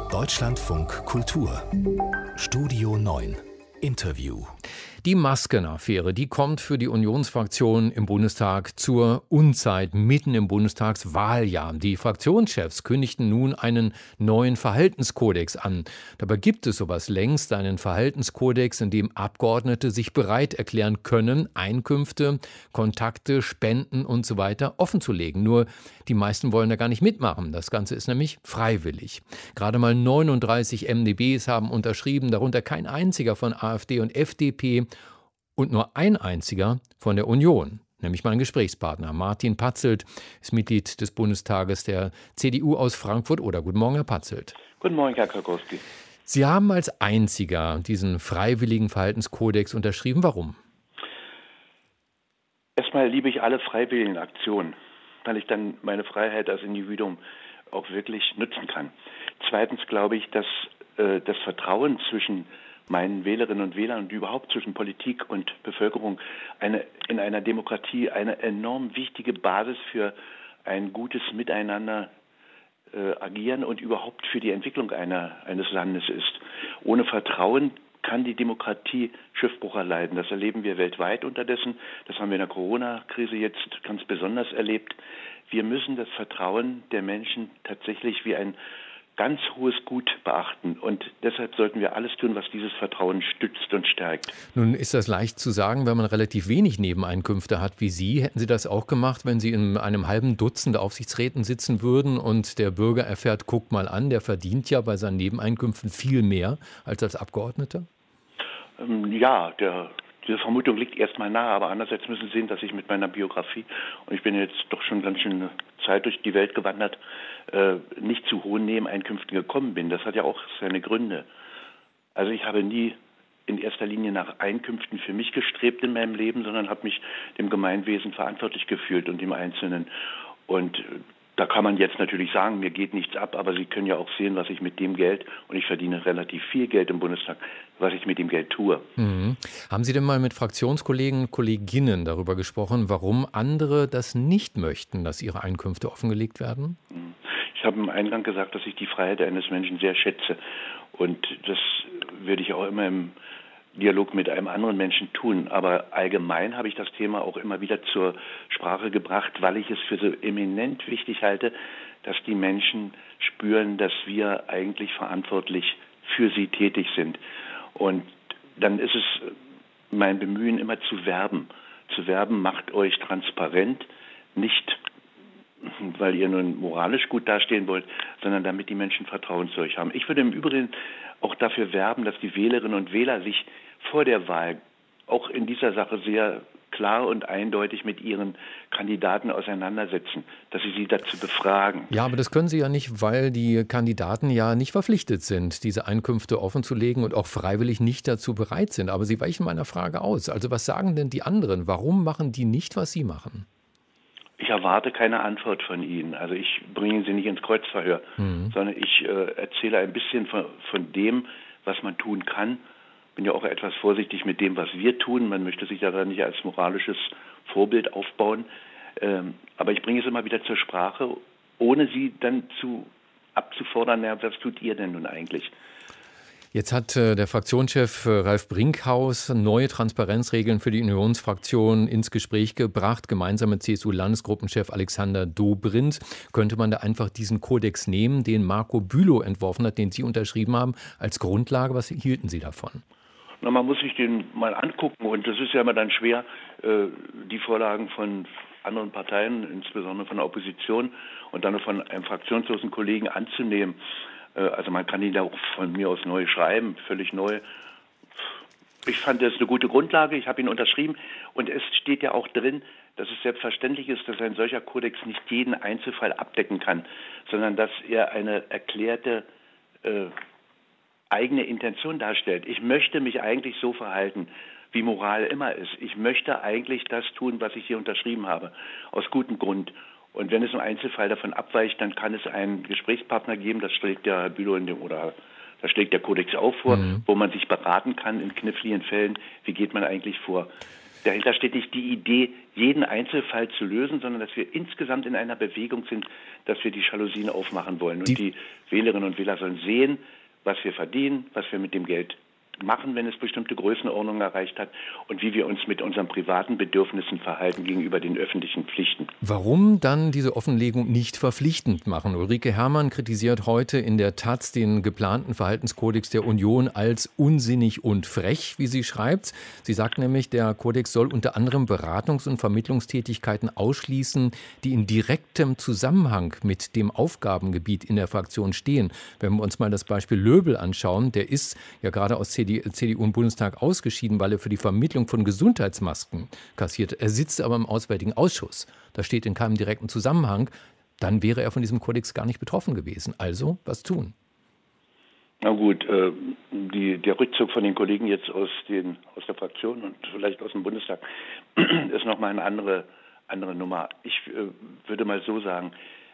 Deutschlandfunk Kultur Studio 9 Interview. Die Maskenaffäre, die kommt für die Unionsfraktion im Bundestag zur Unzeit, mitten im Bundestagswahljahr. Die Fraktionschefs kündigten nun einen neuen Verhaltenskodex an. Dabei gibt es sowas längst, einen Verhaltenskodex, in dem Abgeordnete sich bereit erklären können, Einkünfte, Kontakte, Spenden und so weiter offenzulegen. Nur die meisten wollen da gar nicht mitmachen. Das Ganze ist nämlich freiwillig. Gerade mal 39 MdBs haben unterschrieben, darunter kein einziger von AfD und FDP. Und nur ein einziger von der Union, nämlich mein Gesprächspartner Martin Patzelt, ist Mitglied des Bundestages der CDU aus Frankfurt-Oder. Guten Morgen, Herr Patzelt. Guten Morgen, Herr Karkowski. Sie haben als einziger diesen freiwilligen Verhaltenskodex unterschrieben. Warum? Erstmal liebe ich alle freiwilligen Aktionen, weil ich dann meine Freiheit als Individuum auch wirklich nutzen kann. Zweitens glaube ich, dass das Vertrauen zwischen meinen Wählerinnen und Wählern und überhaupt zwischen Politik und Bevölkerung in einer Demokratie eine enorm wichtige Basis für ein gutes Miteinander agieren und überhaupt für die Entwicklung eines Landes ist. Ohne Vertrauen kann die Demokratie Schiffbruch erleiden. Das erleben wir weltweit unterdessen. Das haben wir in der Corona-Krise jetzt ganz besonders erlebt. Wir müssen das Vertrauen der Menschen tatsächlich wie ein ganz hohes Gut beachten. Und deshalb sollten wir alles tun, was dieses Vertrauen stützt und stärkt. Nun ist das leicht zu sagen, wenn man relativ wenig Nebeneinkünfte hat wie Sie. Hätten Sie das auch gemacht, wenn Sie in einem halben Dutzend Aufsichtsräten sitzen würden und der Bürger erfährt, guck mal an, der verdient ja bei seinen Nebeneinkünften viel mehr als Abgeordneter? Ja, diese Vermutung liegt erstmal nahe, aber andererseits müssen Sie sehen, dass ich mit meiner Biografie, und ich bin jetzt doch schon ganz schön Zeit durch die Welt gewandert, nicht zu hohen Nebeneinkünften gekommen bin. Das hat ja auch seine Gründe. Also ich habe nie in erster Linie nach Einkünften für mich gestrebt in meinem Leben, sondern habe mich dem Gemeinwesen verantwortlich gefühlt und dem Einzelnen. Und da kann man jetzt natürlich sagen, mir geht nichts ab, aber Sie können ja auch sehen, was ich mit dem Geld, und ich verdiene relativ viel Geld im Bundestag, was ich mit dem Geld tue. Mhm. Haben Sie denn mal mit Fraktionskollegen und Kolleginnen darüber gesprochen, warum andere das nicht möchten, dass ihre Einkünfte offengelegt werden? Ich habe im Eingang gesagt, dass ich die Freiheit eines Menschen sehr schätze, und das würde ich auch immer im Dialog mit einem anderen Menschen tun. Aber allgemein habe ich das Thema auch immer wieder zur Sprache gebracht, weil ich es für so eminent wichtig halte, dass die Menschen spüren, dass wir eigentlich verantwortlich für sie tätig sind. Und dann ist es mein Bemühen, immer zu werben. Zu werben, macht euch transparent, nicht weil ihr nun moralisch gut dastehen wollt, sondern damit die Menschen Vertrauen zu euch haben. Ich würde im Übrigen auch dafür werben, dass die Wählerinnen und Wähler sich vor der Wahl auch in dieser Sache sehr klar und eindeutig mit ihren Kandidaten auseinandersetzen, dass sie dazu befragen. Ja, aber das können Sie ja nicht, weil die Kandidaten ja nicht verpflichtet sind, diese Einkünfte offenzulegen und auch freiwillig nicht dazu bereit sind. Aber Sie weichen meiner Frage aus. Also was sagen denn die anderen? Warum machen die nicht, was Sie machen? Ich erwarte keine Antwort von Ihnen. Also ich bringe Sie nicht ins Kreuzverhör, sondern ich erzähle ein bisschen von dem, was man tun kann. Bin ja auch etwas vorsichtig mit dem, was wir tun. Man möchte sich ja da nicht als moralisches Vorbild aufbauen. Aber ich bringe es immer wieder zur Sprache, ohne Sie dann abzufordern, ja, was tut ihr denn nun eigentlich? Jetzt hat der Fraktionschef Ralf Brinkhaus neue Transparenzregeln für die Unionsfraktion ins Gespräch gebracht, gemeinsam mit CSU-Landesgruppenchef Alexander Dobrindt. Könnte man da einfach diesen Kodex nehmen, den Marco Bülow entworfen hat, den Sie unterschrieben haben, als Grundlage? Was hielten Sie davon? Na, man muss sich den mal angucken, und das ist ja immer dann schwer, die Vorlagen von anderen Parteien, insbesondere von der Opposition und dann von einem fraktionslosen Kollegen anzunehmen. Also man kann ihn da auch von mir aus neu schreiben, völlig neu. Ich fand das eine gute Grundlage, ich habe ihn unterschrieben, und es steht ja auch drin, dass es selbstverständlich ist, dass ein solcher Kodex nicht jeden Einzelfall abdecken kann, sondern dass er eine erklärte eigene Intention darstellt. Ich möchte mich eigentlich so verhalten, wie Moral immer ist. Ich möchte eigentlich das tun, was ich hier unterschrieben habe, aus gutem Grund. Und wenn es im Einzelfall davon abweicht, dann kann es einen Gesprächspartner geben, das schlägt der Bülow das schlägt der Kodex auch vor, wo man sich beraten kann in kniffligen Fällen, wie geht man eigentlich vor. dahinter steht nicht die Idee, jeden Einzelfall zu lösen, sondern dass wir insgesamt in einer Bewegung sind, dass wir die Jalousien aufmachen wollen. Und die Wählerinnen und Wähler sollen sehen, was wir verdienen, was wir mit dem Geld machen, wenn es bestimmte Größenordnungen erreicht hat und wie wir uns mit unseren privaten Bedürfnissen verhalten gegenüber den öffentlichen Pflichten. Warum dann diese Offenlegung nicht verpflichtend machen? Ulrike Herrmann kritisiert heute in der Taz den geplanten Verhaltenskodex der Union als unsinnig und frech, wie sie schreibt. Sie sagt nämlich, der Kodex soll unter anderem Beratungs- und Vermittlungstätigkeiten ausschließen, die in direktem Zusammenhang mit dem Aufgabengebiet in der Fraktion stehen. Wenn wir uns mal das Beispiel Löbel anschauen, der ist ja gerade aus CDU im Bundestag ausgeschieden, weil er für die Vermittlung von Gesundheitsmasken kassiert. Er sitzt aber im Auswärtigen Ausschuss. Das steht in keinem direkten Zusammenhang. Dann wäre er von diesem Kodex gar nicht betroffen gewesen. Also, was tun? Na gut, der Rückzug von den Kollegen jetzt aus der Fraktion und vielleicht aus dem Bundestag ist nochmal eine andere Nummer. Ich würde mal so sagen,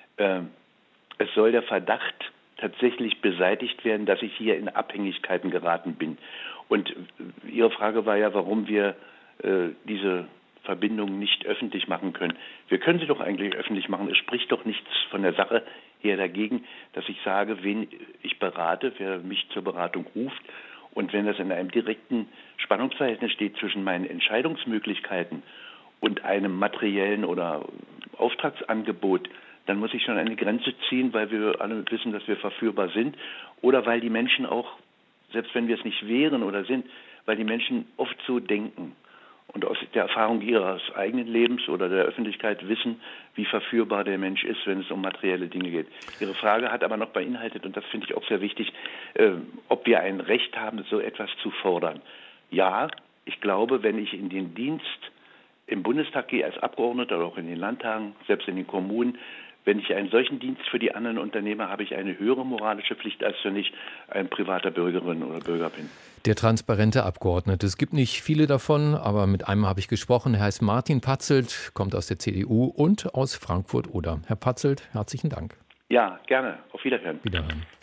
es soll der Verdacht tatsächlich beseitigt werden, dass ich hier in Abhängigkeiten geraten bin. Und Ihre Frage war ja, warum wir diese Verbindungen nicht öffentlich machen können. Wir können sie doch eigentlich öffentlich machen. Es spricht doch nichts von der Sache her dagegen, dass ich sage, wen ich berate, wer mich zur Beratung ruft. Und wenn das in einem direkten Spannungsverhältnis steht zwischen meinen Entscheidungsmöglichkeiten und einem materiellen oder Auftragsangebot, dann muss ich schon eine Grenze ziehen, weil wir alle wissen, dass wir verführbar sind oder weil die Menschen auch, selbst wenn wir es nicht wären oder sind, weil die Menschen oft so denken und aus der Erfahrung ihres eigenen Lebens oder der Öffentlichkeit wissen, wie verführbar der Mensch ist, wenn es um materielle Dinge geht. Ihre Frage hat aber noch beinhaltet, und das finde ich auch sehr wichtig, ob wir ein Recht haben, so etwas zu fordern. Ja, ich glaube, wenn ich in den Dienst im Bundestag gehe als Abgeordneter oder auch in den Landtagen, selbst in den Kommunen, wenn ich einen solchen Dienst für die anderen unternehme, habe ich eine höhere moralische Pflicht, als wenn ich ein privater Bürgerin oder Bürger bin. Der transparente Abgeordnete. Es gibt nicht viele davon, aber mit einem habe ich gesprochen. Er heißt Martin Patzelt, kommt aus der CDU und aus Frankfurt-Oder. Herr Patzelt, herzlichen Dank. Ja, gerne. Auf Wiederhören. Wiederhören.